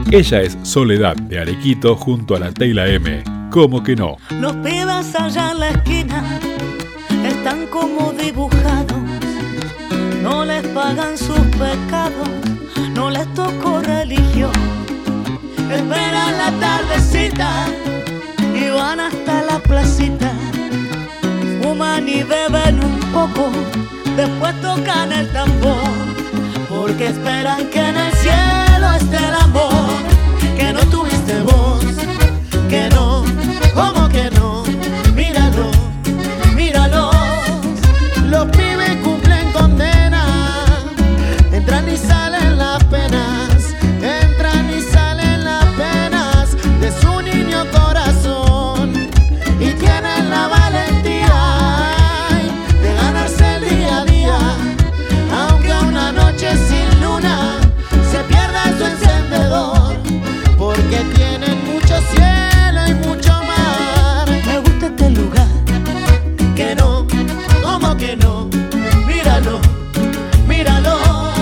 Ella es Soledad de Arequito junto a la Teyla M. ¿Cómo que no? Los pibes allá en la esquina están como dibujados, no les pagan sus pecados, no les tocó religión. Esperan la tardecita y van hasta la placita, fuman y beben un poco, después tocan el tambor, porque esperan que en el cielo esté el amor que no tuviste vos, que no, ¿cómo que no? Míralo, míralos. Los pibes cumplen condena, entran y salen las penas, entran y salen las penas de su niño corazón, y tienen la valentía de ganarse el día a día, aunque una noche sin luna se pierda su encendedor, porque tienen mucho cielo y mucho mar. Me gusta este lugar, que no, ¿cómo que no? Míralo, míralo.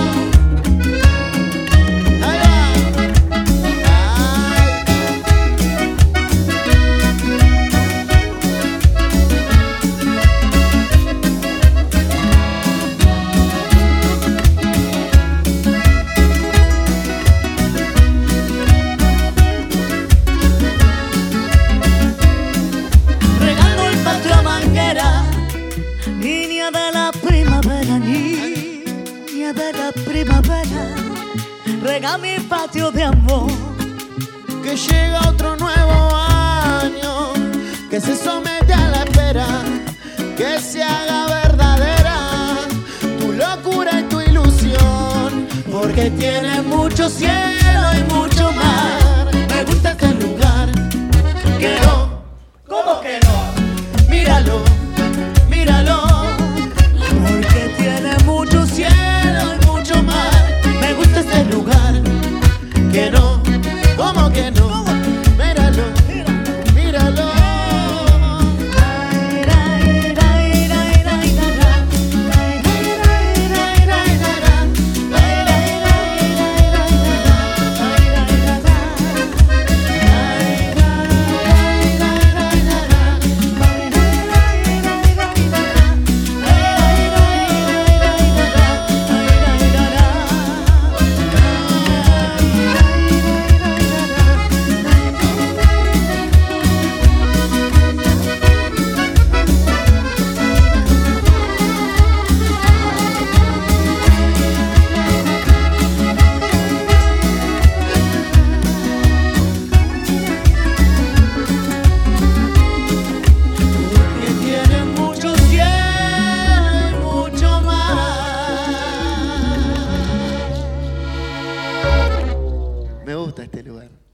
Ahí va. Regando el patio a manguera, niña de la primavera, niña de la primavera, rega mi patio de amor. Que llega otro nuevo año, que se somete a la espera, que se haga verdadera tu locura y tu ilusión, porque tiene mucho cielo y mucho mar. Me gusta este lugar, que no, ¿cómo que no? Míralo, míralo, porque tiene mucho cielo y mucho mar. Me gusta este lugar, que no, ¿cómo que no? Míralo, míralo. Me gusta este lugar.